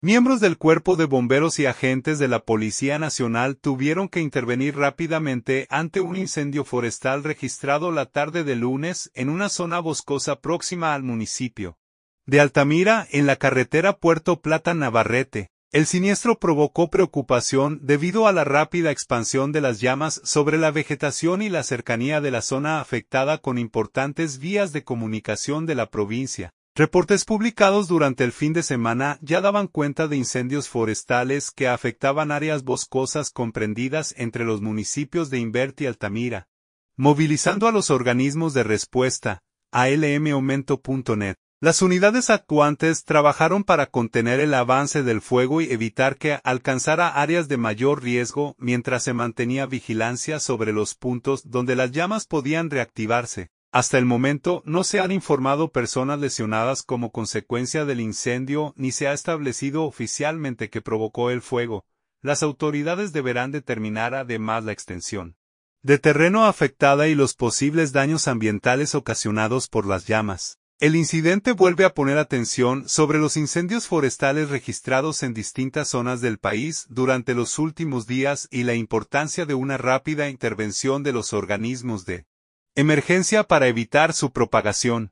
Miembros del Cuerpo de Bomberos y agentes de la Policía Nacional tuvieron que intervenir rápidamente ante un incendio forestal registrado la tarde de lunes en una zona boscosa próxima al municipio de Altamira, en la carretera Puerto Plata-Navarrete. El siniestro provocó preocupación debido a la rápida expansión de las llamas sobre la vegetación y la cercanía de la zona afectada con importantes vías de comunicación de la provincia. Reportes publicados durante el fin de semana ya daban cuenta de incendios forestales que afectaban áreas boscosas comprendidas entre los municipios de Inverti y Altamira, movilizando a los organismos de respuesta, almaumento.net. Las unidades actuantes trabajaron para contener el avance del fuego y evitar que alcanzara áreas de mayor riesgo mientras se mantenía vigilancia sobre los puntos donde las llamas podían reactivarse. Hasta el momento no se han informado personas lesionadas como consecuencia del incendio ni se ha establecido oficialmente qué provocó el fuego. Las autoridades deberán determinar además la extensión de terreno afectada y los posibles daños ambientales ocasionados por las llamas. El incidente vuelve a poner atención sobre los incendios forestales registrados en distintas zonas del país durante los últimos días y la importancia de una rápida intervención de los organismos de emergencia para evitar su propagación.